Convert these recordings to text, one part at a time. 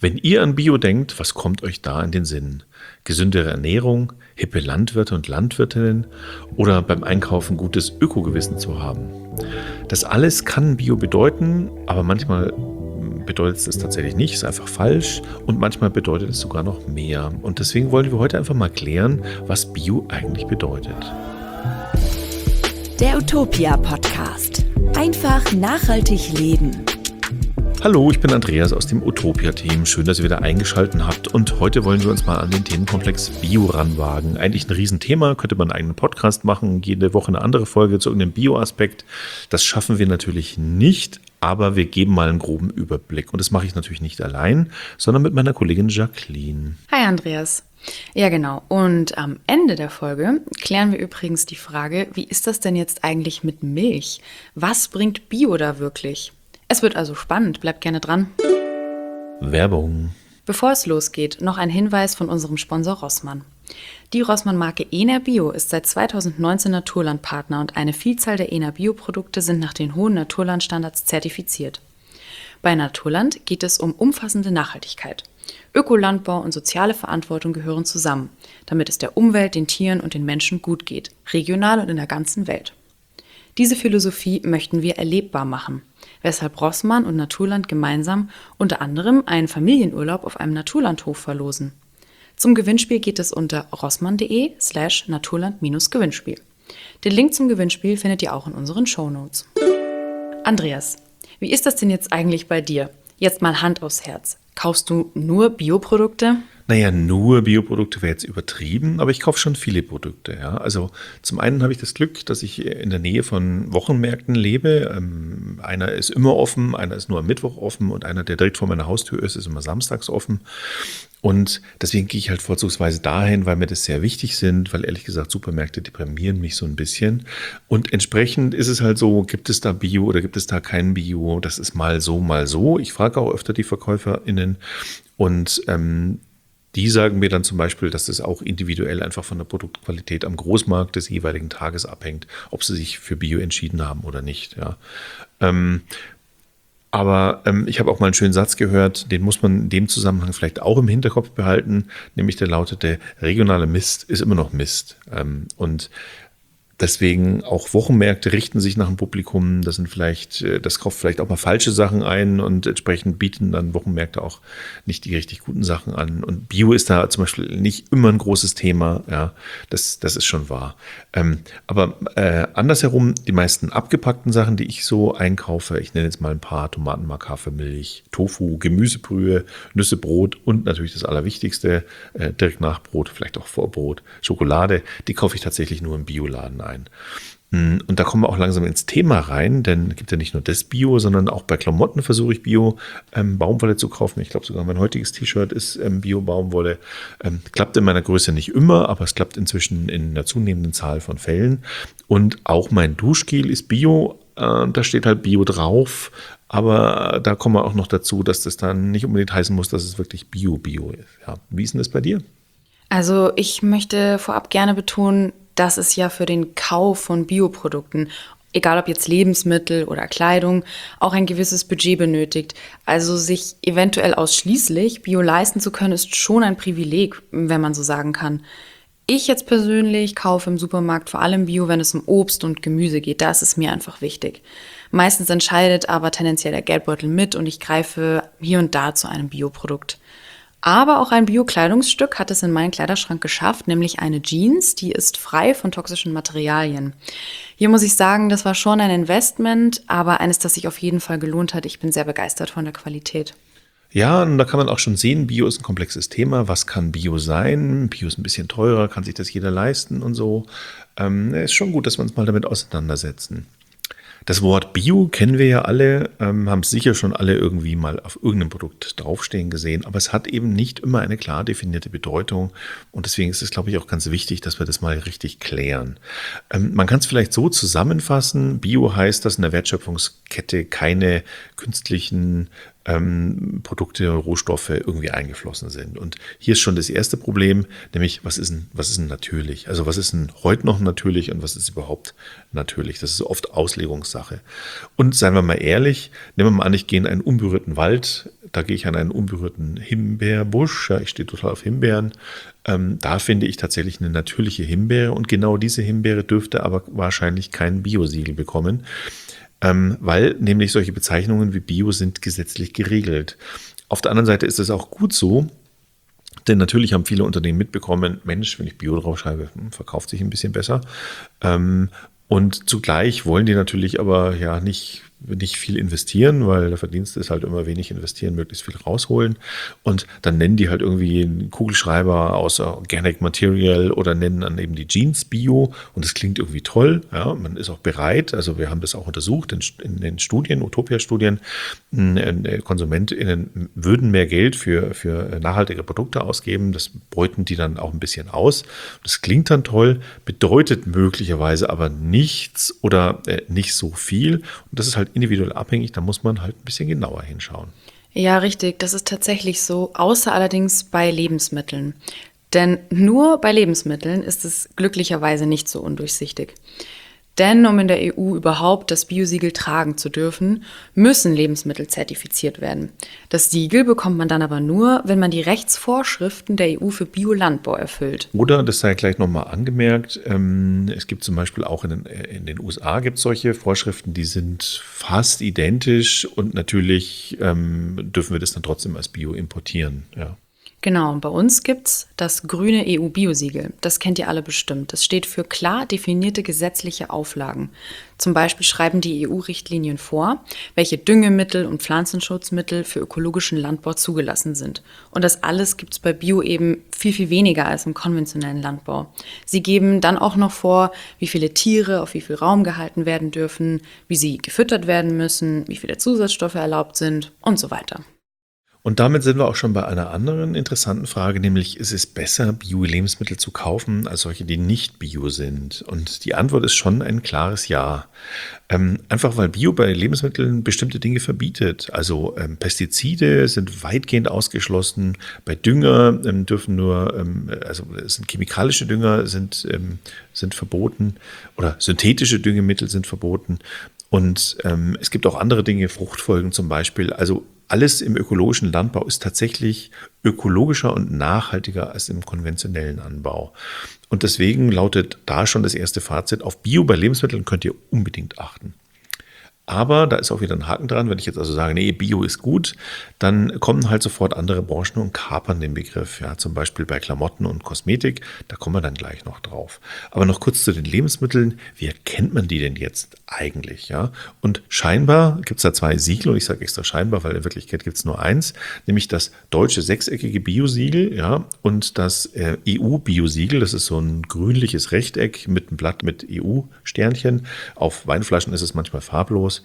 Wenn ihr an Bio denkt, was kommt euch da in den Sinn? Gesündere Ernährung, hippe Landwirte und Landwirtinnen oder beim Einkaufen gutes Ökogewissen zu haben? Das alles kann Bio bedeuten, aber manchmal bedeutet es tatsächlich nicht, ist einfach falsch und manchmal bedeutet es sogar noch mehr. Und deswegen wollen wir heute einfach mal klären, was Bio eigentlich bedeutet. Der Utopia Podcast. Einfach nachhaltig leben. Hallo, ich bin Andreas aus dem Utopia-Team. Schön, dass ihr wieder eingeschaltet habt. Und heute wollen wir uns mal an den Themenkomplex Bio ranwagen. Eigentlich ein Riesenthema, könnte man einen eigenen Podcast machen, jede Woche eine andere Folge zu irgendeinem Bio-Aspekt. Das schaffen wir natürlich nicht, aber wir geben mal einen groben Überblick. Und das mache ich natürlich nicht allein, sondern mit meiner Kollegin Jacqueline. Hi Andreas. Ja genau, und am Ende der Folge klären wir übrigens die Frage, wie ist das denn jetzt eigentlich mit Milch? Was bringt Bio da wirklich? Es wird also spannend, bleibt gerne dran. Werbung. Bevor es losgeht, noch ein Hinweis von unserem Sponsor Rossmann. Die Rossmann-Marke Ener Bio ist seit 2019 Naturlandpartner und eine Vielzahl der Ener Bio-Produkte sind nach den hohen Naturlandstandards zertifiziert. Bei Naturland geht es um umfassende Nachhaltigkeit. Ökolandbau und soziale Verantwortung gehören zusammen, damit es der Umwelt, den Tieren und den Menschen gut geht, regional und in der ganzen Welt. Diese Philosophie möchten wir erlebbar machen, weshalb Rossmann und Naturland gemeinsam unter anderem einen Familienurlaub auf einem Naturlandhof verlosen. Zum Gewinnspiel geht es unter rossmann.de/naturland-Gewinnspiel. Den Link zum Gewinnspiel findet ihr auch in unseren Shownotes. Andreas, wie ist das denn jetzt eigentlich bei dir? Jetzt mal Hand aufs Herz. Kaufst du nur Bioprodukte? Naja, nur Bioprodukte wäre jetzt übertrieben, aber ich kaufe schon viele Produkte. Ja. Also zum einen habe ich das Glück, dass ich in der Nähe von Wochenmärkten lebe. Einer ist immer offen, einer ist nur am Mittwoch offen und einer, der direkt vor meiner Haustür ist immer samstags offen. Und deswegen gehe ich halt vorzugsweise dahin, weil mir das sehr wichtig sind, weil ehrlich gesagt Supermärkte deprimieren mich so ein bisschen. Und entsprechend ist es halt so, gibt es da Bio oder gibt es da kein Bio? Das ist mal so, mal so. Ich frage auch öfter die VerkäuferInnen und die sagen mir dann zum Beispiel, dass das auch individuell einfach von der Produktqualität am Großmarkt des jeweiligen Tages abhängt, ob sie sich für Bio entschieden haben oder nicht. Ja. Aber ich habe auch mal einen schönen Satz gehört, den muss man in dem Zusammenhang vielleicht auch im Hinterkopf behalten, nämlich der lautete, regionaler Mist ist immer noch Mist. Und deswegen auch Wochenmärkte richten sich nach dem Publikum, das kauft vielleicht auch mal falsche Sachen ein und entsprechend bieten dann Wochenmärkte auch nicht die richtig guten Sachen an. Und Bio ist da zum Beispiel nicht immer ein großes Thema, ja, das ist schon wahr. Aber andersherum, die meisten abgepackten Sachen, die ich so einkaufe, ich nenne jetzt mal ein paar: Tomatenmark, Hafermilch, Tofu, Gemüsebrühe, Nüsse, Brot und natürlich das Allerwichtigste, direkt nach Brot, vielleicht auch vor Brot, Schokolade, die kaufe ich tatsächlich nur im Bioladen ein. Und da kommen wir auch langsam ins Thema rein, denn es gibt ja nicht nur das Bio, sondern auch bei Klamotten versuche ich Bio Baumwolle zu kaufen. Ich glaube sogar mein heutiges T-Shirt ist Bio Baumwolle. Klappt in meiner Größe nicht immer, aber es klappt inzwischen in einer zunehmenden Zahl von Fällen. Und auch mein Duschgel ist Bio, da steht halt Bio drauf, aber da kommen wir auch noch dazu, dass das dann nicht unbedingt heißen muss, dass es wirklich Bio ist. Ja, wie ist denn das bei dir? Also ich möchte vorab gerne betonen, dass es ja für den Kauf von Bioprodukten, egal ob jetzt Lebensmittel oder Kleidung, auch ein gewisses Budget benötigt. Also sich eventuell ausschließlich Bio leisten zu können, ist schon ein Privileg, wenn man so sagen kann. Ich jetzt persönlich kaufe im Supermarkt vor allem Bio, wenn es um Obst und Gemüse geht. Da ist es mir einfach wichtig. Meistens entscheidet aber tendenziell der Geldbeutel mit und ich greife hier und da zu einem Bioprodukt. Aber auch ein Bio-Kleidungsstück hat es in meinen Kleiderschrank geschafft, nämlich eine Jeans, die ist frei von toxischen Materialien. Hier muss ich sagen, das war schon ein Investment, aber eines, das sich auf jeden Fall gelohnt hat. Ich bin sehr begeistert von der Qualität. Ja, und da kann man auch schon sehen, Bio ist ein komplexes Thema. Was kann Bio sein? Bio ist ein bisschen teurer, kann sich das jeder leisten und so. Ist schon gut, dass wir uns mal damit auseinandersetzen. Das Wort Bio kennen wir ja alle, haben es sicher schon alle irgendwie mal auf irgendeinem Produkt draufstehen gesehen, aber es hat eben nicht immer eine klar definierte Bedeutung und deswegen ist es, glaube ich, auch ganz wichtig, dass wir das mal richtig klären. Man kann es vielleicht so zusammenfassen: Bio heißt, dass in der Wertschöpfungskette keine künstlichen Produkte, Rohstoffe irgendwie eingeflossen sind. Und hier ist schon das erste Problem, nämlich was ist denn natürlich? Also was ist denn heute noch natürlich und was ist überhaupt natürlich? Das ist oft Auslegungssache. Und seien wir mal ehrlich, nehmen wir mal an, ich gehe in einen unberührten Wald, da gehe ich an einen unberührten Himbeerbusch, ja, ich stehe total auf Himbeeren. Da finde ich tatsächlich eine natürliche Himbeere und genau diese Himbeere dürfte aber wahrscheinlich kein Biosiegel bekommen, weil nämlich solche Bezeichnungen wie Bio sind gesetzlich geregelt. Auf der anderen Seite ist es auch gut so, denn natürlich haben viele Unternehmen mitbekommen, Mensch, wenn ich Bio draufschreibe, verkauft sich ein bisschen besser. Und zugleich wollen die natürlich aber ja nicht viel investieren, weil der Verdienst ist halt immer wenig investieren, möglichst viel rausholen. Und dann nennen die halt irgendwie einen Kugelschreiber aus Organic Material oder nennen dann eben die Jeans Bio. Und das klingt irgendwie toll. Ja, man ist auch bereit. Also wir haben das auch untersucht in den Studien, Utopia-Studien. KonsumentInnen würden mehr Geld für nachhaltige Produkte ausgeben. Das beuten die dann auch ein bisschen aus. Das klingt dann toll, bedeutet möglicherweise aber nichts oder nicht so viel. Und das ist halt individuell abhängig, da muss man halt ein bisschen genauer hinschauen. Ja, richtig, das ist tatsächlich so, außer allerdings bei Lebensmitteln. Denn nur bei Lebensmitteln ist es glücklicherweise nicht so undurchsichtig. Denn um in der EU überhaupt das Biosiegel tragen zu dürfen, müssen Lebensmittel zertifiziert werden. Das Siegel bekommt man dann aber nur, wenn man die Rechtsvorschriften der EU für Biolandbau erfüllt. Oder, das sei gleich nochmal angemerkt, es gibt zum Beispiel auch in den USA gibt es solche Vorschriften, die sind fast identisch und natürlich dürfen wir das dann trotzdem als Bio importieren. Ja. Genau, bei uns gibt's das grüne EU-Biosiegel. Das kennt ihr alle bestimmt. Das steht für klar definierte gesetzliche Auflagen. Zum Beispiel schreiben die EU-Richtlinien vor, welche Düngemittel und Pflanzenschutzmittel für ökologischen Landbau zugelassen sind. Und das alles gibt's bei Bio eben viel, viel weniger als im konventionellen Landbau. Sie geben dann auch noch vor, wie viele Tiere auf wie viel Raum gehalten werden dürfen, wie sie gefüttert werden müssen, wie viele Zusatzstoffe erlaubt sind und so weiter. Und damit sind wir auch schon bei einer anderen interessanten Frage, nämlich ist es besser, Bio-Lebensmittel zu kaufen, als solche, die nicht Bio sind? Und die Antwort ist schon ein klares Ja. Einfach weil Bio bei Lebensmitteln bestimmte Dinge verbietet. Also Pestizide sind weitgehend ausgeschlossen, bei Dünger dürfen nur, also chemikalische Dünger sind verboten oder synthetische Düngemittel sind verboten. Und es gibt auch andere Dinge, Fruchtfolgen zum Beispiel. Also alles im ökologischen Landbau ist tatsächlich ökologischer und nachhaltiger als im konventionellen Anbau. Und deswegen lautet da schon das erste Fazit, auf Bio bei Lebensmitteln könnt ihr unbedingt achten. Aber da ist auch wieder ein Haken dran, wenn ich jetzt also sage, nee, Bio ist gut, dann kommen halt sofort andere Branchen und kapern den Begriff. Ja, zum Beispiel bei Klamotten und Kosmetik, da kommen wir dann gleich noch drauf. Aber noch kurz zu den Lebensmitteln. Wie erkennt man die denn jetzt eigentlich? Ja? Und scheinbar gibt es da zwei Siegel, und ich sage extra scheinbar, weil in Wirklichkeit gibt es nur eins, nämlich das deutsche sechseckige Biosiegel, ja, und das EU-Biosiegel. Das ist so ein grünliches Rechteck mit einem Blatt mit EU-Sternchen. Auf Weinflaschen ist es manchmal farblos.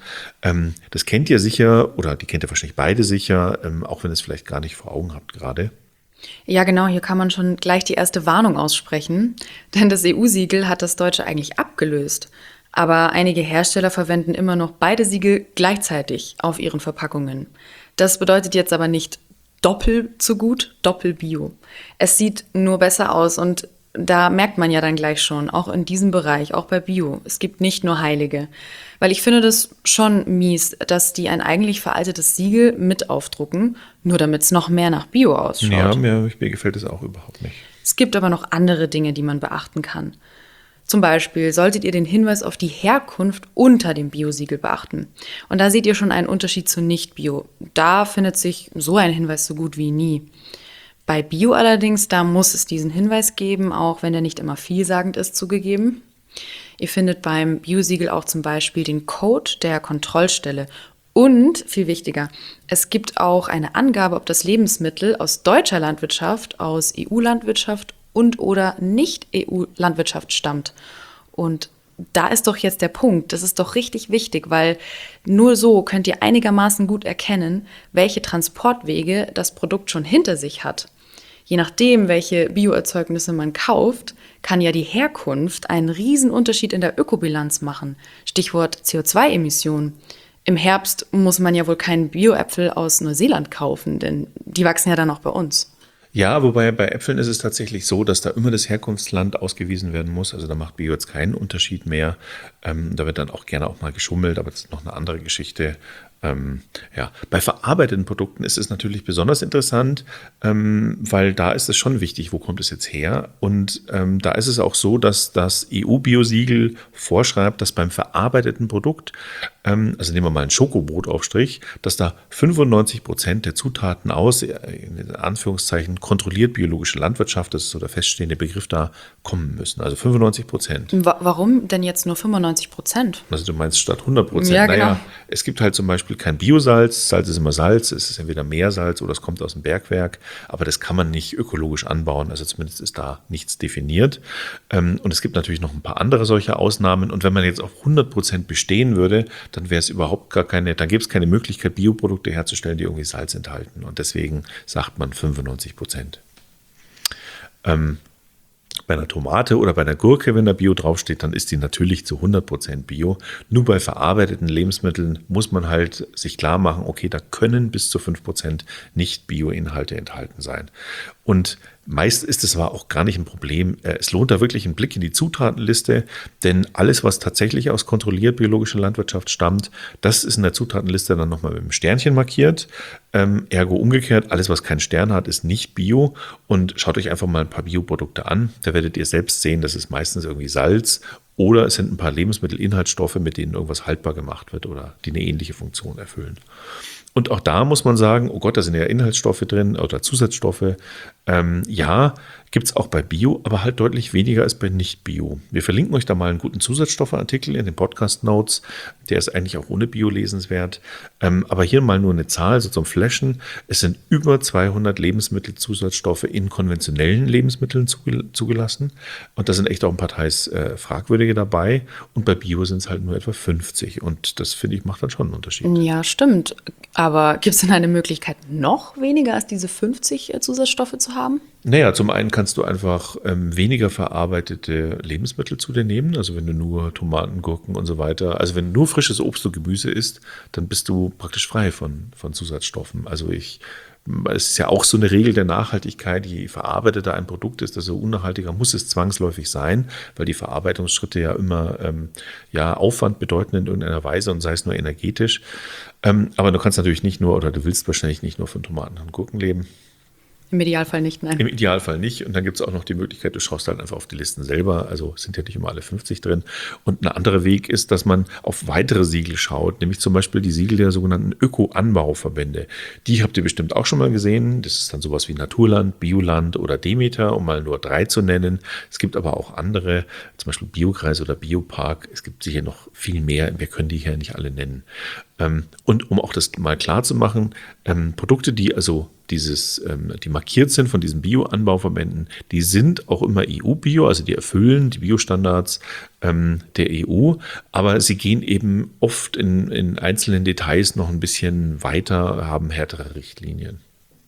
Das kennt ihr sicher, oder die kennt ihr wahrscheinlich beide sicher, auch wenn ihr es vielleicht gar nicht vor Augen habt gerade. Ja, genau, hier kann man schon gleich die erste Warnung aussprechen, denn das EU-Siegel hat das deutsche eigentlich abgelöst. Aber einige Hersteller verwenden immer noch beide Siegel gleichzeitig auf ihren Verpackungen. Das bedeutet jetzt aber nicht doppelt so gut, Doppel-Bio. Es sieht nur besser aus und da merkt man ja dann gleich schon, auch in diesem Bereich, auch bei Bio, es gibt nicht nur Heilige. Weil ich finde das schon mies, dass die ein eigentlich veraltetes Siegel mit aufdrucken, nur damit es noch mehr nach Bio ausschaut. Ja, mir gefällt es auch überhaupt nicht. Es gibt aber noch andere Dinge, die man beachten kann. Zum Beispiel solltet ihr den Hinweis auf die Herkunft unter dem Biosiegel beachten. Und da seht ihr schon einen Unterschied zu Nicht-Bio. Da findet sich so ein Hinweis so gut wie nie. Bei Bio allerdings, da muss es diesen Hinweis geben, auch wenn der nicht immer vielsagend ist, zugegeben. Ihr findet beim Biosiegel auch zum Beispiel den Code der Kontrollstelle. Und, viel wichtiger, es gibt auch eine Angabe, ob das Lebensmittel aus deutscher Landwirtschaft, aus EU-Landwirtschaft und oder Nicht-EU-Landwirtschaft stammt. Und da ist doch jetzt der Punkt, das ist doch richtig wichtig, weil nur so könnt ihr einigermaßen gut erkennen, welche Transportwege das Produkt schon hinter sich hat. Je nachdem, welche Bioerzeugnisse man kauft, kann ja die Herkunft einen riesen Unterschied in der Ökobilanz machen. Stichwort CO2-Emissionen. im Herbst muss man ja wohl keinen Bio-Äpfel aus Neuseeland kaufen, denn die wachsen ja dann auch bei uns. Ja, wobei bei Äpfeln ist es tatsächlich so, dass da immer das Herkunftsland ausgewiesen werden muss. Also da macht Bio jetzt keinen Unterschied mehr. Da wird dann auch gerne auch mal geschummelt, aber das ist noch eine andere Geschichte. Ja, bei verarbeiteten Produkten ist es natürlich besonders interessant, weil da ist es schon wichtig, wo kommt es jetzt her? Und da ist es auch so, dass das EU-Biosiegel vorschreibt, dass beim verarbeiteten Produkt, also nehmen wir mal einen Schokobrotaufstrich, dass da 95% der Zutaten aus, in Anführungszeichen, kontrolliert biologische Landwirtschaft, das ist so der feststehende Begriff da, kommen müssen. Also 95%. Warum denn jetzt nur 95%? Also du meinst statt 100%. Ja, genau. Naja, es gibt halt zum Beispiel kein Biosalz. Salz ist immer Salz. Es ist entweder Meersalz oder es kommt aus dem Bergwerk. Aber das kann man nicht ökologisch anbauen. Also zumindest ist da nichts definiert. Und es gibt natürlich noch ein paar andere solche Ausnahmen. Und wenn man jetzt auf 100% bestehen würde, dann wäre es überhaupt dann gäbe es keine Möglichkeit, Bioprodukte herzustellen, die irgendwie Salz enthalten. Und deswegen sagt man 95%. Bei einer Tomate oder bei einer Gurke, wenn da Bio draufsteht, dann ist die natürlich zu 100% Bio. Nur bei verarbeiteten Lebensmitteln muss man halt sich klar machen, okay, da können bis zu 5% nicht Bio-Inhalte enthalten sein. Und meist ist es aber auch gar nicht ein Problem. Es lohnt da wirklich einen Blick in die Zutatenliste, denn alles, was tatsächlich aus kontrolliert biologischer Landwirtschaft stammt, das ist in der Zutatenliste dann nochmal mit einem Sternchen markiert. Ergo umgekehrt, alles, was keinen Stern hat, ist nicht Bio. Und schaut euch einfach mal ein paar Bioprodukte an. Da werdet ihr selbst sehen, das ist meistens irgendwie Salz oder es sind ein paar Lebensmittelinhaltsstoffe, mit denen irgendwas haltbar gemacht wird oder die eine ähnliche Funktion erfüllen. Und auch da muss man sagen, oh Gott, da sind ja Inhaltsstoffe drin oder Zusatzstoffe. Ja, gibt es auch bei Bio, aber halt deutlich weniger als bei Nicht-Bio. Wir verlinken euch da mal einen guten Zusatzstoffartikel in den Podcast-Notes. Der ist eigentlich auch ohne Bio lesenswert. Aber hier mal nur eine Zahl, so zum Flashen. Es sind über 200 Lebensmittelzusatzstoffe in konventionellen Lebensmitteln zugelassen. Und da sind echt auch ein paar teils fragwürdige dabei. Und bei Bio sind es halt nur etwa 50. Und das, finde ich, macht dann schon einen Unterschied. Ja, stimmt. Aber gibt es denn eine Möglichkeit, noch weniger als diese 50 Zusatzstoffe zu haben? Naja, zum einen kannst du einfach weniger verarbeitete Lebensmittel zu dir nehmen. Also wenn du nur Tomaten, Gurken und so weiter, also wenn du nur frisches Obst und Gemüse isst, dann bist du praktisch frei von Zusatzstoffen. Also es ist ja auch so eine Regel der Nachhaltigkeit, je verarbeiteter ein Produkt ist, desto unnachhaltiger muss es zwangsläufig sein, weil die Verarbeitungsschritte ja immer Aufwand bedeuten in irgendeiner Weise und sei es nur energetisch. Aber du kannst natürlich nicht nur, oder du willst wahrscheinlich nicht nur von Tomaten und Gurken leben. Im Idealfall nicht, nein. Im Idealfall nicht. Und dann gibt es auch noch die Möglichkeit, du schaust halt einfach auf die Listen selber. Also sind ja nicht immer alle 50 drin. Und ein anderer Weg ist, dass man auf weitere Siegel schaut, nämlich zum Beispiel die Siegel der sogenannten Öko-Anbauverbände. Die habt ihr bestimmt auch schon mal gesehen. Das ist dann sowas wie Naturland, Bioland oder Demeter, um mal nur 3 zu nennen. Es gibt aber auch andere, zum Beispiel Biokreis oder Biopark. Es gibt sicher noch viel mehr. Wir können die hier nicht alle nennen. Und um auch das mal klar zu machen, Produkte, die also die markiert sind von diesen Bio-Anbauverbänden, die sind auch immer EU-Bio, also die erfüllen die Biostandards der EU, aber sie gehen eben oft in einzelnen Details noch ein bisschen weiter, haben härtere Richtlinien.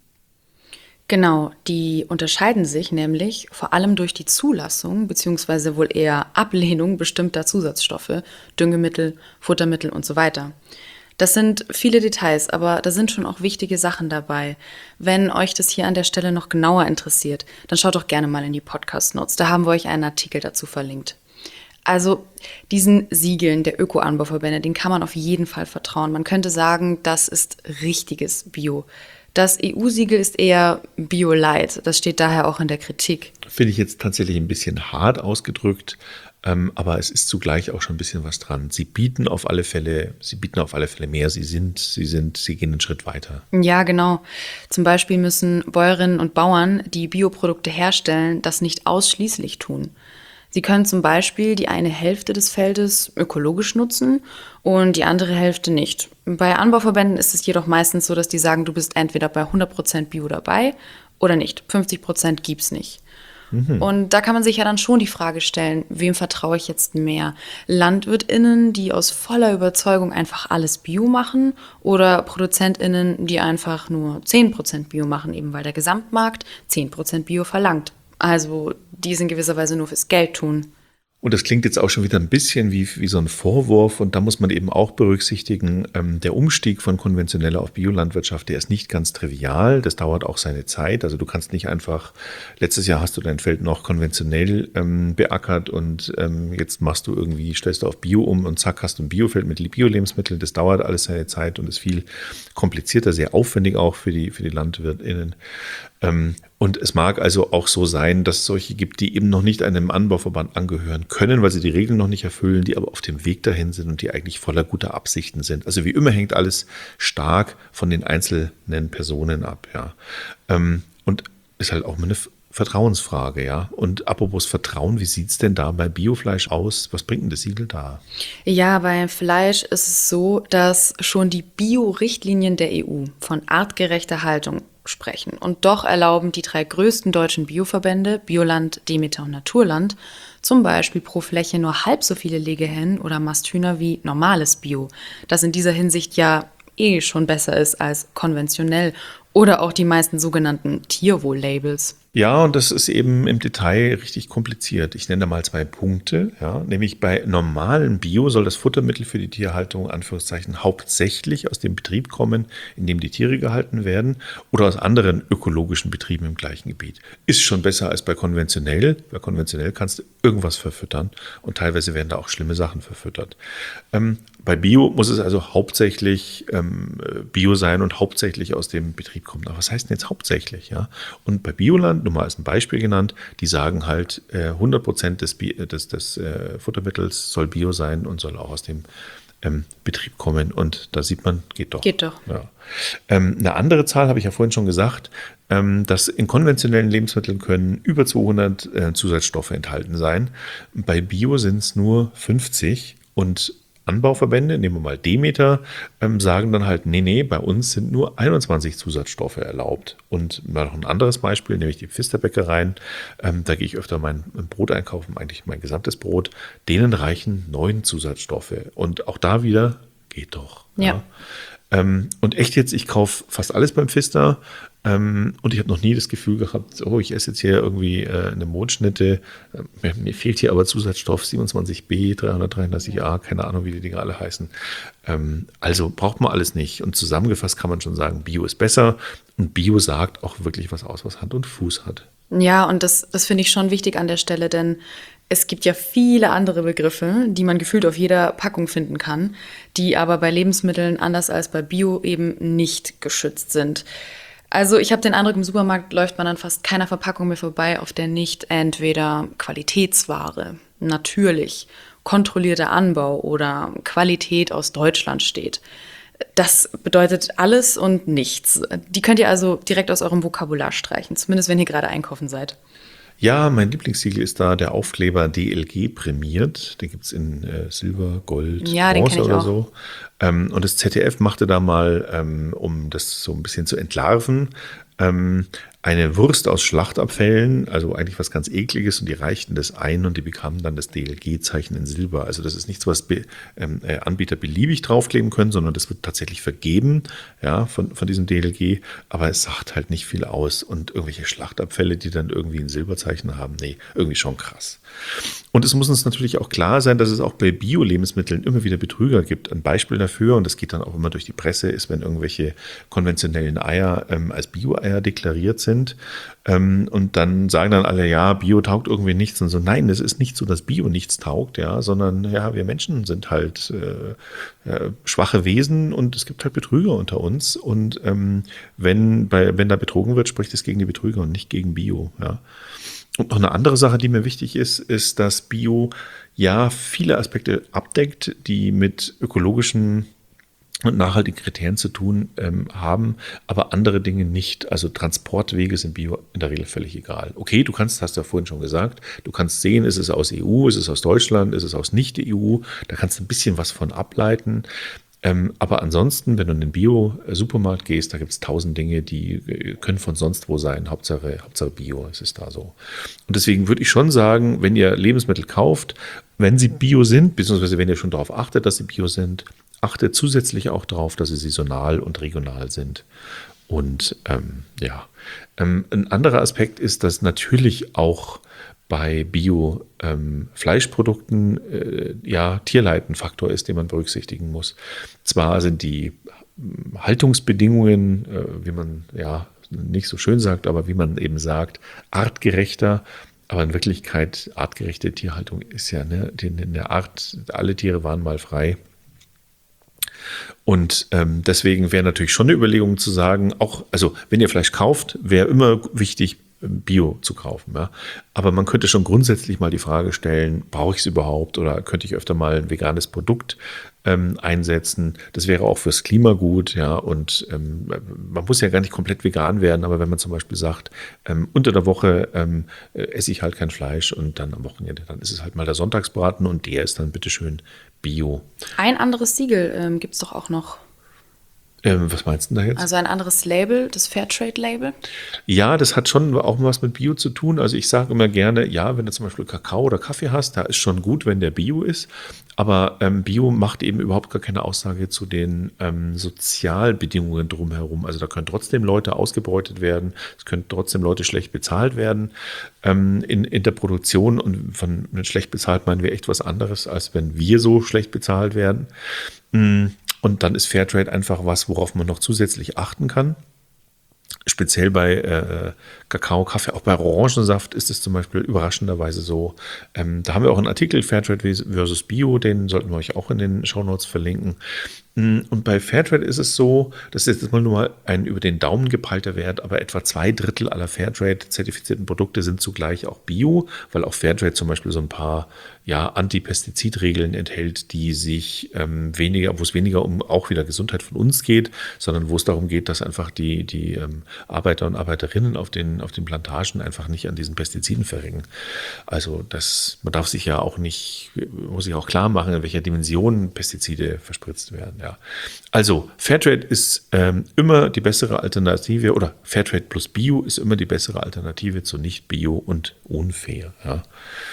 Genau, die unterscheiden sich nämlich vor allem durch die Zulassung bzw. wohl eher Ablehnung bestimmter Zusatzstoffe, Düngemittel, Futtermittel und so weiter. Das sind viele Details, aber da sind schon auch wichtige Sachen dabei. Wenn euch das hier an der Stelle noch genauer interessiert, dann schaut doch gerne mal in die Podcast-Notes. Da haben wir euch einen Artikel dazu verlinkt. Also diesen Siegeln der Öko-Anbauverbände, den kann man auf jeden Fall vertrauen. Man könnte sagen, das ist richtiges Bio. Das EU-Siegel ist eher Bio-Light. Das steht daher auch in der Kritik. Finde ich jetzt tatsächlich ein bisschen hart ausgedrückt. Aber es ist zugleich auch schon ein bisschen was dran. Sie bieten auf alle Fälle mehr. Sie gehen einen Schritt weiter. Ja, genau. Zum Beispiel müssen Bäuerinnen und Bauern, die Bioprodukte herstellen, das nicht ausschließlich tun. Sie können zum Beispiel die eine Hälfte des Feldes ökologisch nutzen und die andere Hälfte nicht. Bei Anbauverbänden ist es jedoch meistens so, dass die sagen, du bist entweder bei 100% Bio dabei oder nicht. 50% gibt's nicht. Und da kann man sich ja dann schon die Frage stellen, wem vertraue ich jetzt mehr? LandwirtInnen, die aus voller Überzeugung einfach alles Bio machen oder ProduzentInnen, die einfach nur 10% Bio machen, eben weil der Gesamtmarkt 10% Bio verlangt. Also die es in gewisser Weise nur fürs Geld tun. Und das klingt jetzt auch schon wieder ein bisschen wie so ein Vorwurf. Und da muss man eben auch berücksichtigen, der Umstieg von konventioneller auf Biolandwirtschaft, der ist nicht ganz trivial. Das dauert auch seine Zeit. Also du kannst nicht einfach, letztes Jahr hast du dein Feld noch konventionell beackert und jetzt stellst du auf Bio um und zack, hast du ein Biofeld mit Bio-Lebensmitteln. Das dauert alles seine Zeit und ist viel komplizierter, sehr aufwendig auch für die LandwirtInnen. Und es mag also auch so sein, dass es solche gibt, die eben noch nicht einem Anbauverband angehören können, weil sie die Regeln noch nicht erfüllen, die aber auf dem Weg dahin sind und die eigentlich voller guter Absichten sind. Also wie immer hängt alles stark von den einzelnen Personen ab, ja. Und ist halt auch mal eine Vertrauensfrage, ja. Und apropos Vertrauen, wie sieht es denn da bei Biofleisch aus? Was bringt denn das Siegel da? Ja, beim Fleisch ist es so, dass schon die Bio-Richtlinien der EU von artgerechter Haltung sprechen. Und doch erlauben die 3 größten deutschen Bioverbände, Bioland, Demeter und Naturland, zum Beispiel pro Fläche nur halb so viele Legehennen oder Masthühner wie normales Bio, das in dieser Hinsicht ja schon besser ist als konventionell, oder auch die meisten sogenannten Tierwohl-Labels. Ja, und das ist eben im Detail richtig kompliziert. Ich nenne da mal 2 Punkte. Ja, nämlich bei normalem Bio soll das Futtermittel für die Tierhaltung, Anführungszeichen, hauptsächlich aus dem Betrieb kommen, in dem die Tiere gehalten werden, oder aus anderen ökologischen Betrieben im gleichen Gebiet. Ist schon besser als bei konventionell. Bei konventionell kannst du irgendwas verfüttern und teilweise werden da auch schlimme Sachen verfüttert. Bei Bio muss es also hauptsächlich Bio sein und hauptsächlich aus dem Betrieb kommen. Aber was heißt denn jetzt hauptsächlich? Ja? Und bei Bioland, nur mal als ein Beispiel genannt, die sagen halt, 100% des Futtermittels soll Bio sein und soll auch aus dem Betrieb kommen. Und da sieht man, geht doch. Geht doch. Ja. Eine andere Zahl habe ich ja vorhin schon gesagt, dass in konventionellen Lebensmitteln können über 200 Zusatzstoffe enthalten sein. Bei Bio sind es nur 50 und Anbauverbände, nehmen wir mal Demeter, sagen dann halt, nee, bei uns sind nur 21 Zusatzstoffe erlaubt. Und noch ein anderes Beispiel, nämlich die Pfisterbäckereien, da gehe ich öfter mein Brot einkaufen, eigentlich mein gesamtes Brot, denen reichen 9 Zusatzstoffe. Und auch da wieder, geht doch. Ja. Und echt jetzt, ich kaufe fast alles beim Pfister und ich habe noch nie das Gefühl gehabt, oh, ich esse jetzt hier irgendwie eine Mondschnitte, mir fehlt hier aber Zusatzstoff 27b, 333a, keine Ahnung, wie die Dinger alle heißen. Also braucht man alles nicht. Und zusammengefasst kann man schon sagen, Bio ist besser und Bio sagt auch wirklich was aus, was Hand und Fuß hat. Ja, und das finde ich schon wichtig an der Stelle, denn es gibt ja viele andere Begriffe, die man gefühlt auf jeder Packung finden kann, die aber bei Lebensmitteln anders als bei Bio eben nicht geschützt sind. Also ich habe den Eindruck, im Supermarkt läuft man an fast keiner Verpackung mehr vorbei, auf der nicht entweder Qualitätsware, natürlich, kontrollierter Anbau oder Qualität aus Deutschland steht. Das bedeutet alles und nichts. Die könnt ihr also direkt aus eurem Vokabular streichen, zumindest wenn ihr gerade einkaufen seid. Ja, mein Lieblingssiegel ist da der Aufkleber DLG prämiert. Den gibt es in Silber, Gold, Ja, den kenn Bronze ich oder auch. so. Und das ZDF machte da mal, um das so ein bisschen zu entlarven, eine Wurst aus Schlachtabfällen, also eigentlich was ganz Ekliges, und die reichten das ein und die bekamen dann das DLG-Zeichen in Silber. Also das ist nichts, was Anbieter beliebig draufkleben können, sondern das wird tatsächlich vergeben, ja, von diesem DLG, aber es sagt halt nicht viel aus. Und irgendwelche Schlachtabfälle, die dann irgendwie ein Silberzeichen haben, nee, irgendwie schon krass. Und es muss uns natürlich auch klar sein, dass es auch bei Bio-Lebensmitteln immer wieder Betrüger gibt. Ein Beispiel dafür, und das geht dann auch immer durch die Presse, ist, wenn irgendwelche konventionellen Eier als Bio-Eier deklariert sind. Und dann sagen dann alle, ja, Bio taugt irgendwie nichts. Und so, nein, es ist nicht so, dass Bio nichts taugt, ja, sondern ja, wir Menschen sind halt schwache Wesen und es gibt halt Betrüger unter uns. Und wenn da betrogen wird, spricht es gegen die Betrüger und nicht gegen Bio, ja. Und noch eine andere Sache, die mir wichtig ist, dass Bio ja viele Aspekte abdeckt, die mit ökologischen und nachhaltigen Kriterien zu tun haben, aber andere Dinge nicht. Also Transportwege sind Bio in der Regel völlig egal. Okay, hast du ja vorhin schon gesagt, du kannst sehen, ist es aus EU, ist es aus Deutschland, ist es aus Nicht-EU, da kannst du ein bisschen was von ableiten. Aber ansonsten, wenn du in den Bio-Supermarkt gehst, da gibt es 1000 Dinge, die können von sonst wo sein. Hauptsache Bio, es ist da so. Und deswegen würde ich schon sagen, wenn ihr Lebensmittel kauft, wenn sie Bio sind, beziehungsweise wenn ihr schon darauf achtet, dass sie Bio sind, achtet zusätzlich auch darauf, dass sie saisonal und regional sind. Und ein anderer Aspekt ist, dass natürlich auch bei Bio-Fleischprodukten Tierleid ein Faktor ist, den man berücksichtigen muss. Zwar sind die Haltungsbedingungen, wie man nicht so schön sagt, aber wie man eben sagt, artgerechter. Aber in Wirklichkeit, artgerechte Tierhaltung ist ja, in der Art, alle Tiere waren mal frei. Und deswegen wäre natürlich schon eine Überlegung zu sagen, auch, also wenn ihr Fleisch kauft, wäre immer wichtig, Bio zu kaufen. Ja. Aber man könnte schon grundsätzlich mal die Frage stellen, brauche ich es überhaupt oder könnte ich öfter mal ein veganes Produkt einsetzen? Das wäre auch fürs Klima gut. Ja. Und man muss ja gar nicht komplett vegan werden, aber wenn man zum Beispiel sagt, unter der Woche esse ich halt kein Fleisch und dann am Wochenende, dann ist es halt mal der Sonntagsbraten und der ist dann bitteschön Bio. Ein anderes Siegel gibt es doch auch noch. Was meinst du da jetzt? Also ein anderes Label, das Fairtrade-Label? Ja, das hat schon auch was mit Bio zu tun. Also ich sage immer gerne, ja, wenn du zum Beispiel Kakao oder Kaffee hast, da ist schon gut, wenn der Bio ist. Aber Bio macht eben überhaupt gar keine Aussage zu den Sozialbedingungen drumherum. Also da können trotzdem Leute ausgebeutet werden, es können trotzdem Leute schlecht bezahlt werden in der Produktion. Und von schlecht bezahlt meinen wir echt was anderes, als wenn wir so schlecht bezahlt werden. Und dann ist Fairtrade einfach was, worauf man noch zusätzlich achten kann. Speziell bei Kakao, Kaffee, auch bei Orangensaft ist es zum Beispiel überraschenderweise so. Da haben wir auch einen Artikel, Fairtrade versus Bio, den sollten wir euch auch in den Shownotes verlinken. Und bei Fairtrade ist es so, das ist jetzt mal nur mal ein über den Daumen gepeilter Wert, aber etwa 2/3 aller Fairtrade-zertifizierten Produkte sind zugleich auch Bio, weil auch Fairtrade zum Beispiel so ein paar Antipestizidregeln enthält, die sich wo es weniger um auch wieder Gesundheit von uns geht, sondern wo es darum geht, dass einfach die Arbeiter und Arbeiterinnen auf den Plantagen einfach nicht an diesen Pestiziden verrecken. Also man darf sich ja auch nicht, muss sich auch klar machen, in welcher Dimension Pestizide verspritzt werden. Ja. Also Fairtrade ist immer die bessere Alternative oder Fairtrade plus Bio ist immer die bessere Alternative zu nicht Bio und unfair. Ja.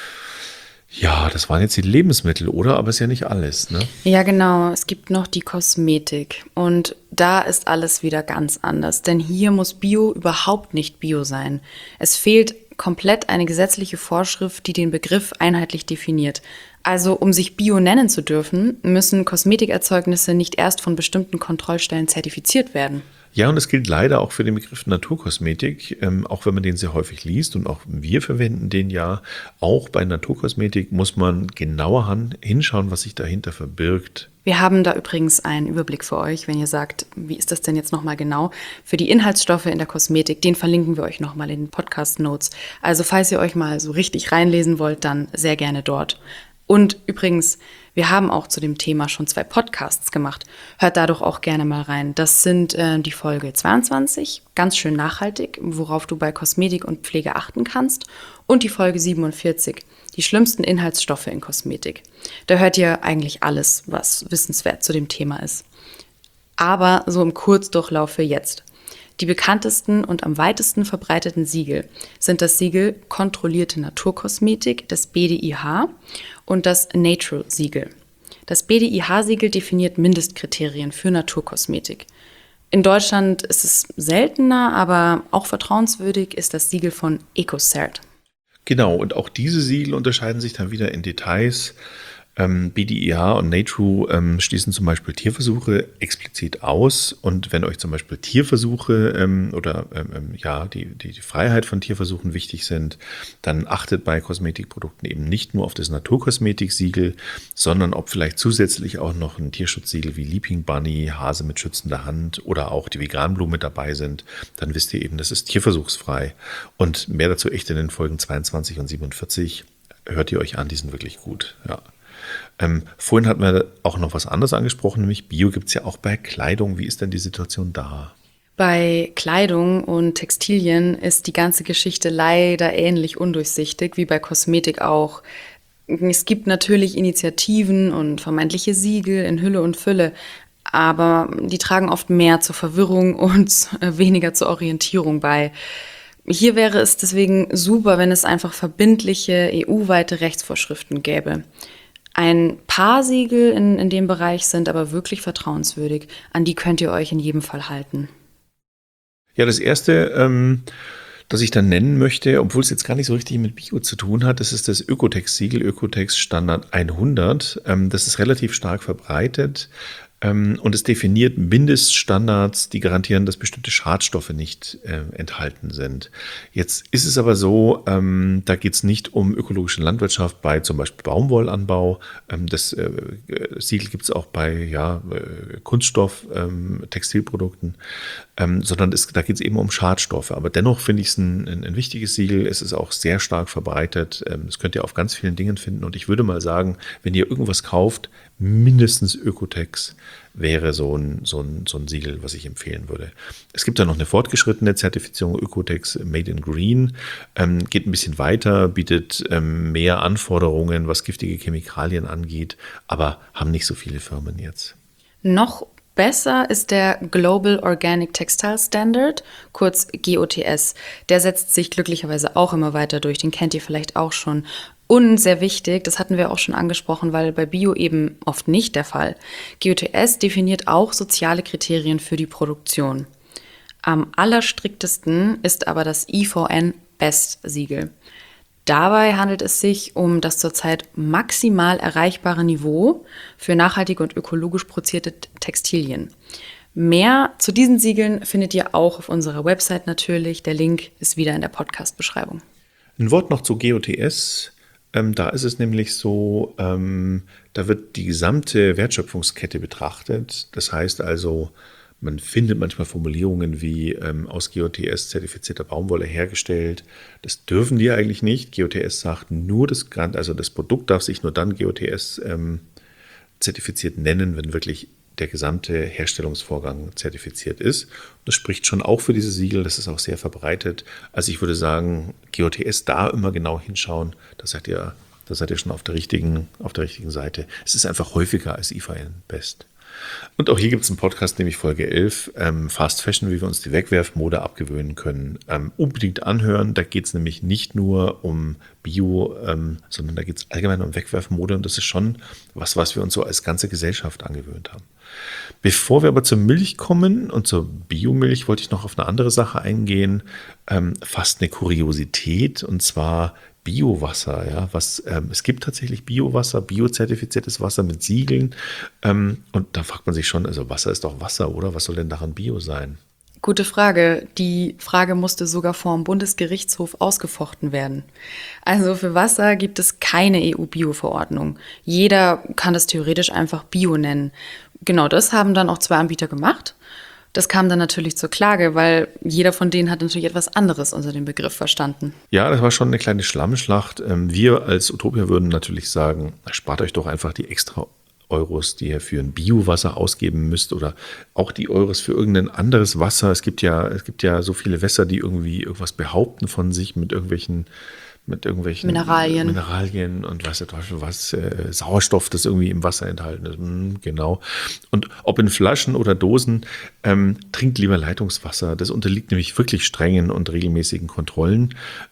Ja, das waren jetzt die Lebensmittel, oder? Aber ist ja nicht alles, ne? Ja, genau. Es gibt noch die Kosmetik. Und da ist alles wieder ganz anders. Denn hier muss Bio überhaupt nicht Bio sein. Es fehlt komplett eine gesetzliche Vorschrift, die den Begriff einheitlich definiert. Also, um sich Bio nennen zu dürfen, müssen Kosmetikerzeugnisse nicht erst von bestimmten Kontrollstellen zertifiziert werden. Ja, und es gilt leider auch für den Begriff Naturkosmetik, auch wenn man den sehr häufig liest und auch wir verwenden den ja. Auch bei Naturkosmetik muss man genauer hinschauen, was sich dahinter verbirgt. Wir haben da übrigens einen Überblick für euch, wenn ihr sagt, wie ist das denn jetzt nochmal genau? Für die Inhaltsstoffe in der Kosmetik, den verlinken wir euch nochmal in den Podcast-Notes. Also falls ihr euch mal so richtig reinlesen wollt, dann sehr gerne dort. Und übrigens, wir haben auch zu dem Thema schon 2 Podcasts gemacht. Hört da doch auch gerne mal rein. Das sind die Folge 22, ganz schön nachhaltig, worauf du bei Kosmetik und Pflege achten kannst. Und die Folge 47, die schlimmsten Inhaltsstoffe in Kosmetik. Da hört ihr eigentlich alles, was wissenswert zu dem Thema ist. Aber so im Kurzdurchlauf für jetzt. Die bekanntesten und am weitesten verbreiteten Siegel sind das Siegel Kontrollierte Naturkosmetik, das BDIH, und das Natural-Siegel. Das BDIH-Siegel definiert Mindestkriterien für Naturkosmetik. In Deutschland ist es seltener, aber auch vertrauenswürdig ist das Siegel von EcoCert. Genau, und auch diese Siegel unterscheiden sich dann wieder in Details. BDIH und NATRU schließen zum Beispiel Tierversuche explizit aus. Und wenn euch zum Beispiel Tierversuche die Freiheit von Tierversuchen wichtig sind, dann achtet bei Kosmetikprodukten eben nicht nur auf das Naturkosmetik-Siegel, sondern ob vielleicht zusätzlich auch noch ein Tierschutzsiegel wie Leaping Bunny, Hase mit schützender Hand oder auch die Veganblume dabei sind. Dann wisst ihr eben, das ist tierversuchsfrei. Und mehr dazu echt in den Folgen 22 und 47. Hört ihr euch an, die sind wirklich gut. Ja. Vorhin hatten wir auch noch was anderes angesprochen, nämlich Bio gibt es ja auch bei Kleidung. Wie ist denn die Situation da? Bei Kleidung und Textilien ist die ganze Geschichte leider ähnlich undurchsichtig wie bei Kosmetik auch. Es gibt natürlich Initiativen und vermeintliche Siegel in Hülle und Fülle, aber die tragen oft mehr zur Verwirrung und weniger zur Orientierung bei. Hier wäre es deswegen super, wenn es einfach verbindliche EU-weite Rechtsvorschriften gäbe. Ein paar Siegel in dem Bereich sind aber wirklich vertrauenswürdig. An die könnt ihr euch in jedem Fall halten. Ja, das erste, das ich dann nennen möchte, obwohl es jetzt gar nicht so richtig mit Bio zu tun hat, das ist das Ökotex-Siegel, Ökotex Standard 100. Das ist relativ stark verbreitet. Und es definiert Mindeststandards, die garantieren, dass bestimmte Schadstoffe nicht enthalten sind. Jetzt ist es aber so, da geht es nicht um ökologische Landwirtschaft bei zum Beispiel Baumwollanbau. Das Siegel gibt es auch bei Kunststoff, Textilprodukten, sondern da geht es eben um Schadstoffe. Aber dennoch finde ich es ein wichtiges Siegel. Es ist auch sehr stark verbreitet. Das könnt ihr auf ganz vielen Dingen finden. Und ich würde mal sagen, wenn ihr irgendwas kauft, mindestens Ökotex wäre so ein Siegel, was ich empfehlen würde. Es gibt da noch eine fortgeschrittene Zertifizierung, Ökotex Made in Green, geht ein bisschen weiter, bietet mehr Anforderungen, was giftige Chemikalien angeht, aber haben nicht so viele Firmen jetzt. Noch besser ist der Global Organic Textile Standard, kurz GOTS. Der setzt sich glücklicherweise auch immer weiter durch, den kennt ihr vielleicht auch schon. Und sehr wichtig, das hatten wir auch schon angesprochen, weil bei Bio eben oft nicht der Fall. GOTS definiert auch soziale Kriterien für die Produktion. Am allerstriktesten ist aber das IVN Best-Siegel. Dabei handelt es sich um das zurzeit maximal erreichbare Niveau für nachhaltige und ökologisch produzierte Textilien. Mehr zu diesen Siegeln findet ihr auch auf unserer Website natürlich. Der Link ist wieder in der Podcast-Beschreibung. Ein Wort noch zu GOTS. Da ist es nämlich so, da wird die gesamte Wertschöpfungskette betrachtet. Das heißt also, man findet manchmal Formulierungen wie aus GOTS zertifizierter Baumwolle hergestellt. Das dürfen die eigentlich nicht. GOTS sagt nur, das Produkt darf sich nur dann GOTS zertifiziert nennen, wenn wirklich der gesamte Herstellungsvorgang zertifiziert ist. Das spricht schon auch für diese Siegel, das ist auch sehr verbreitet. Also ich würde sagen, GOTS da immer genau hinschauen, da seid ihr schon auf der richtigen Seite. Es ist einfach häufiger als IVN Best. Und auch hier gibt es einen Podcast, nämlich Folge 11, Fast Fashion, wie wir uns die Wegwerfmode abgewöhnen können. Unbedingt anhören, da geht es nämlich nicht nur um Bio, sondern da geht es allgemein um Wegwerfmode und das ist schon was wir uns so als ganze Gesellschaft angewöhnt haben. Bevor wir aber zur Milch kommen und zur Biomilch, wollte ich noch auf eine andere Sache eingehen, fast eine Kuriosität, und zwar Biowasser. Ja, es gibt tatsächlich Biowasser, biozertifiziertes Wasser mit Siegeln. Und da fragt man sich schon, also Wasser ist doch Wasser, oder? Was soll denn daran Bio sein? Gute Frage. Die Frage musste sogar vor dem Bundesgerichtshof ausgefochten werden. Also für Wasser gibt es keine EU-Bio-Verordnung. Jeder kann das theoretisch einfach Bio nennen. Genau das haben dann auch 2 Anbieter gemacht. Das kam dann natürlich zur Klage, weil jeder von denen hat natürlich etwas anderes unter dem Begriff verstanden. Ja, das war schon eine kleine Schlammschlacht. Wir als Utopia würden natürlich sagen, spart euch doch einfach die extra Euros, die ihr für ein Biowasser ausgeben müsst, oder auch die Euros für irgendein anderes Wasser. Es gibt ja so viele Wässer, die irgendwie irgendwas behaupten von sich mit irgendwelchen Mineralien und was Sauerstoff, das irgendwie im Wasser enthalten ist. Genau. Und ob in Flaschen oder Dosen, trinkt lieber Leitungswasser. Das unterliegt nämlich wirklich strengen und regelmäßigen Kontrollen.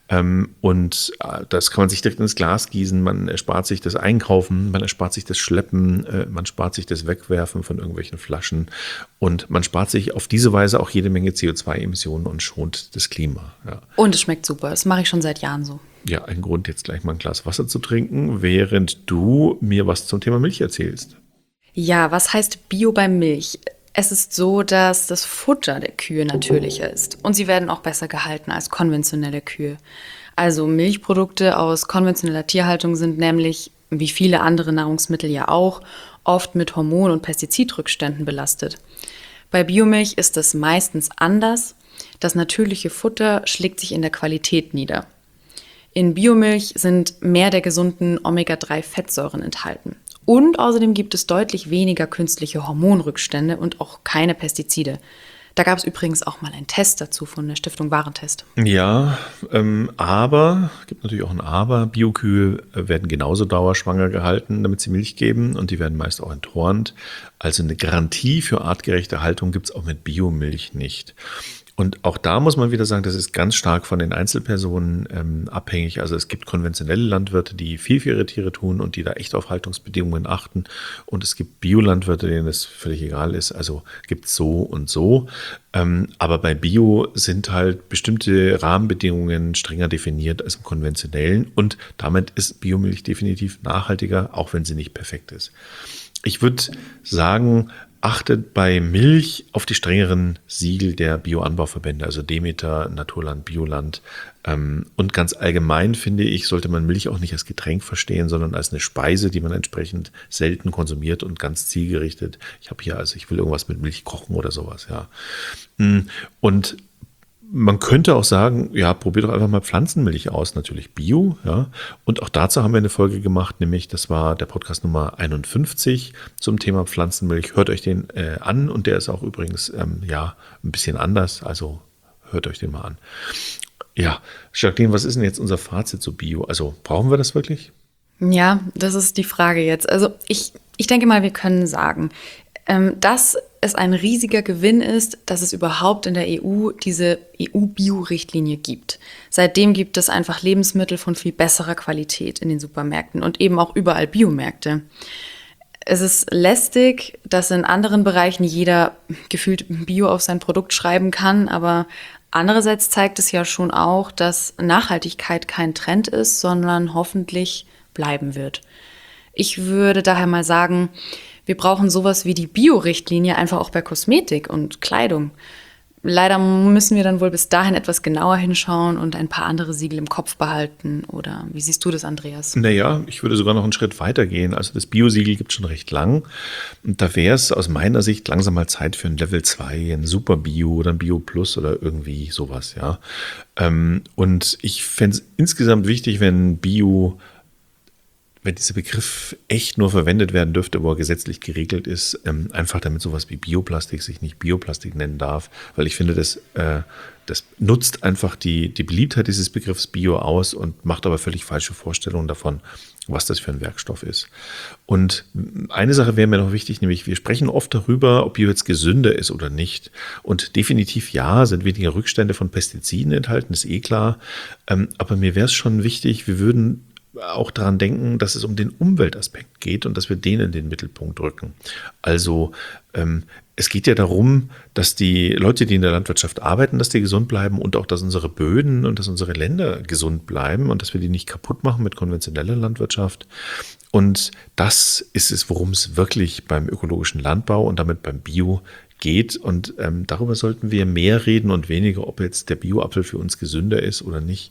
Das kann man sich direkt ins Glas gießen. Man erspart sich das Einkaufen, man erspart sich das Schleppen, man spart sich das Wegwerfen von irgendwelchen Flaschen und man spart sich auf diese Weise auch jede Menge CO2-Emissionen und schont das Klima. Ja. Und es schmeckt super. Das mache ich schon seit Jahren so. Ja, ein Grund, jetzt gleich mal ein Glas Wasser zu trinken, während du mir was zum Thema Milch erzählst. Ja, was heißt Bio bei Milch? Es ist so, dass das Futter der Kühe natürlicher ist und sie werden auch besser gehalten als konventionelle Kühe. Also Milchprodukte aus konventioneller Tierhaltung sind nämlich, wie viele andere Nahrungsmittel ja auch, oft mit Hormon- und Pestizidrückständen belastet. Bei Biomilch ist es meistens anders. Das natürliche Futter schlägt sich in der Qualität nieder. In Biomilch sind mehr der gesunden Omega-3-Fettsäuren enthalten. Und außerdem gibt es deutlich weniger künstliche Hormonrückstände und auch keine Pestizide. Da gab es übrigens auch mal einen Test dazu von der Stiftung Warentest. Ja, aber, gibt natürlich auch ein Aber, Biokühe werden genauso dauerschwanger gehalten, damit sie Milch geben, und die werden meist auch enthornt. Also eine Garantie für artgerechte Haltung gibt es auch mit Biomilch nicht. Und auch da muss man wieder sagen, das ist ganz stark von den Einzelpersonen abhängig. Also es gibt konventionelle Landwirte, die viel für ihre Tiere tun und die da echt auf Haltungsbedingungen achten. Und es gibt Biolandwirte, denen das völlig egal ist. Also gibt es so und so. Aber bei Bio sind halt bestimmte Rahmenbedingungen strenger definiert als im konventionellen. Und damit ist Biomilch definitiv nachhaltiger, auch wenn sie nicht perfekt ist. Ich würde sagen, achtet bei Milch auf die strengeren Siegel der Bioanbauverbände, also Demeter, Naturland, Bioland. Und ganz allgemein, finde ich, sollte man Milch auch nicht als Getränk verstehen, sondern als eine Speise, die man entsprechend selten konsumiert und ganz zielgerichtet. Ich will irgendwas mit Milch kochen oder sowas, ja. Und man könnte auch sagen, ja, probier doch einfach mal Pflanzenmilch aus, natürlich Bio, ja. Und auch dazu haben wir eine Folge gemacht, nämlich das war der Podcast Nummer 51 zum Thema Pflanzenmilch. Hört euch den an und der ist auch übrigens, ein bisschen anders, also hört euch den mal an. Ja, Jacqueline, was ist denn jetzt unser Fazit zu Bio? Also brauchen wir das wirklich? Ja, das ist die Frage jetzt. Also ich denke mal, wir können sagen, dass es ein riesiger Gewinn ist, dass es überhaupt in der EU diese EU-Bio-Richtlinie gibt. Seitdem gibt es einfach Lebensmittel von viel besserer Qualität in den Supermärkten und eben auch überall Biomärkte. Es ist lästig, dass in anderen Bereichen jeder gefühlt Bio auf sein Produkt schreiben kann, aber andererseits zeigt es ja schon auch, dass Nachhaltigkeit kein Trend ist, sondern hoffentlich bleiben wird. Ich würde daher mal sagen, wir brauchen sowas wie die Bio-Richtlinie einfach auch bei Kosmetik und Kleidung. Leider müssen wir dann wohl bis dahin etwas genauer hinschauen und ein paar andere Siegel im Kopf behalten. Oder wie siehst du das, Andreas? Naja, ich würde sogar noch einen Schritt weiter gehen. Also das Bio-Siegel gibt es schon recht lang. Und da wäre es aus meiner Sicht langsam mal Zeit für ein Level 2, ein Super Bio oder ein Bio Plus oder irgendwie sowas, ja. Und ich fände es insgesamt wichtig, wenn dieser Begriff echt nur verwendet werden dürfte, wo er gesetzlich geregelt ist, einfach damit sowas wie Bioplastik sich nicht Bioplastik nennen darf, weil ich finde, das nutzt einfach die Beliebtheit dieses Begriffs Bio aus und macht aber völlig falsche Vorstellungen davon, was das für ein Werkstoff ist. Und eine Sache wäre mir noch wichtig, nämlich wir sprechen oft darüber, ob Bio jetzt gesünder ist oder nicht. Und definitiv ja, sind weniger Rückstände von Pestiziden enthalten, ist klar. Aber mir wäre es schon wichtig, wir würden auch daran denken, dass es um den Umweltaspekt geht und dass wir den in den Mittelpunkt rücken. Also es geht ja darum, dass die Leute, die in der Landwirtschaft arbeiten, dass die gesund bleiben und auch, dass unsere Böden und dass unsere Länder gesund bleiben und dass wir die nicht kaputt machen mit konventioneller Landwirtschaft. Und das ist es, worum es wirklich beim ökologischen Landbau und damit beim Bio geht. Und darüber sollten wir mehr reden und weniger, ob jetzt der Bio-Apfel für uns gesünder ist oder nicht.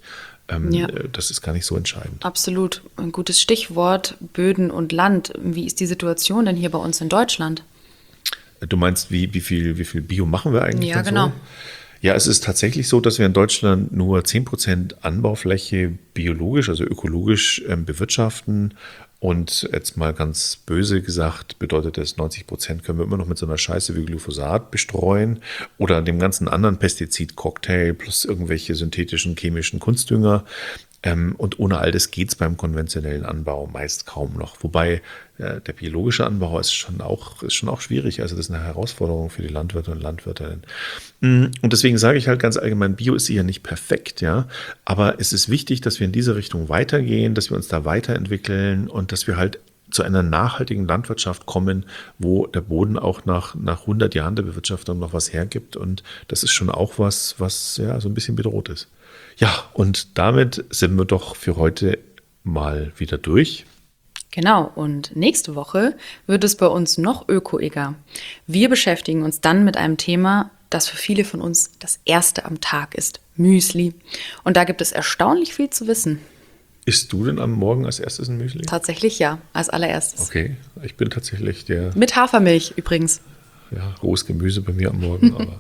Das ist gar nicht so entscheidend. Absolut. Ein gutes Stichwort, Böden und Land. Wie ist die Situation denn hier bei uns in Deutschland? Du meinst, wie viel Bio machen wir eigentlich? Ja, genau. So? Ja, es ist tatsächlich so, dass wir in Deutschland nur 10% Anbaufläche biologisch, also ökologisch bewirtschaften. Und jetzt mal ganz böse gesagt, bedeutet das, 90% können wir immer noch mit so einer Scheiße wie Glyphosat bestreuen oder dem ganzen anderen Pestizid-Cocktail plus irgendwelche synthetischen chemischen Kunstdünger. Und ohne all das geht es beim konventionellen Anbau meist kaum noch. Wobei der biologische Anbau ist schon auch schwierig. Also das ist eine Herausforderung für die Landwirte und Landwirtinnen. Und deswegen sage ich halt ganz allgemein, Bio ist sicher nicht perfekt, ja. Aber es ist wichtig, dass wir in diese Richtung weitergehen, dass wir uns da weiterentwickeln und dass wir halt zu einer nachhaltigen Landwirtschaft kommen, wo der Boden auch nach 100 Jahren der Bewirtschaftung noch was hergibt. Und das ist schon auch was ja so ein bisschen bedroht ist. Ja, und damit sind wir doch für heute mal wieder durch. Genau, und nächste Woche wird es bei uns noch ökoiger. Wir beschäftigen uns dann mit einem Thema, das für viele von uns das erste am Tag ist, Müsli. Und da gibt es erstaunlich viel zu wissen. Isst du denn am Morgen als erstes ein Müsli? Tatsächlich ja, als allererstes. Okay, ich bin tatsächlich mit Hafermilch übrigens. Ja, rohes Gemüse bei mir am Morgen, aber...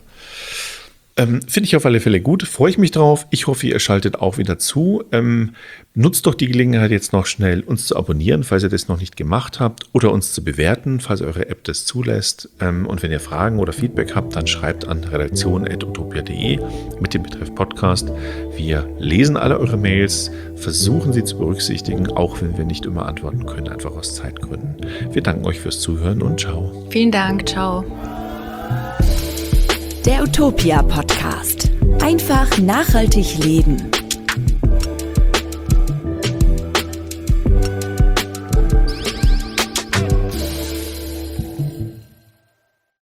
Finde ich auf alle Fälle gut, freue ich mich drauf. Ich hoffe, ihr schaltet auch wieder zu. Nutzt doch die Gelegenheit jetzt noch schnell, uns zu abonnieren, falls ihr das noch nicht gemacht habt, oder uns zu bewerten, falls eure App das zulässt. Und wenn ihr Fragen oder Feedback habt, dann schreibt an redaktion@utopia.de mit dem Betreff Podcast. Wir lesen alle eure Mails, versuchen sie zu berücksichtigen, auch wenn wir nicht immer antworten können, einfach aus Zeitgründen. Wir danken euch fürs Zuhören und ciao. Vielen Dank, ciao. Der Utopia Podcast. Einfach nachhaltig leben.